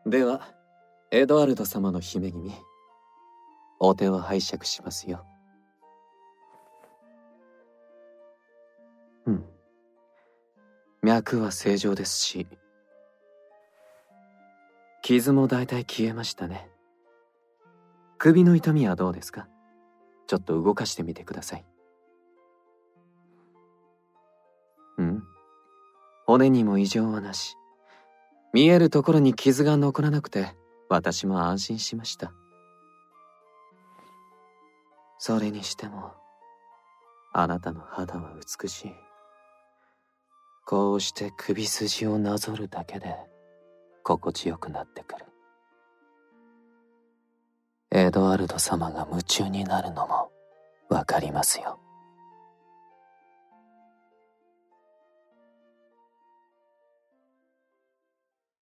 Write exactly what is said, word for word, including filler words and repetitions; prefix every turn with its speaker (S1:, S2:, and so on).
S1: では、エドワルド様の姫君、お手を拝借しますよ。うん。脈は正常ですし、傷もだいたい消えましたね。首の痛みはどうですか？ちょっと動かしてみてください。うん。骨にも異常はなし。見えるところに傷が残らなくて、私も安心しました。それにしても、あなたの肌は美しい。こうして首筋をなぞるだけで、心地よくなってくる。エドワルド様が夢中になるのもわかりますよ。